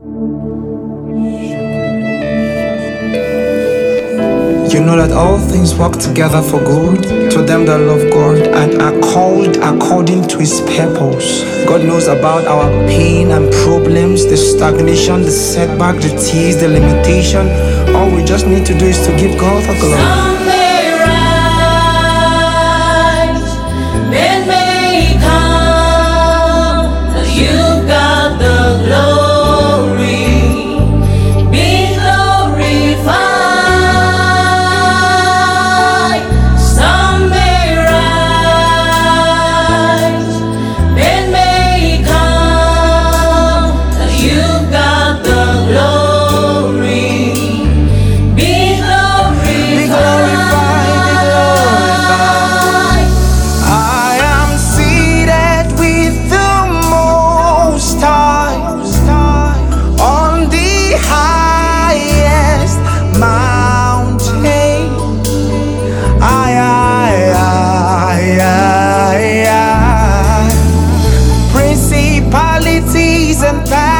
You know that all things work together for good to them that love God and are called according to His purpose. God knows about our pain and problems, the stagnation, the setback, the tears, the limitation. All we just need to do is to give God the glory. Some may rise, men may come, but you've got the glory. Be glorified. Some may rise, men may come, but you've got the glory. Be glorified. I am seated with the Most High on the highest mountain. Principalities and powers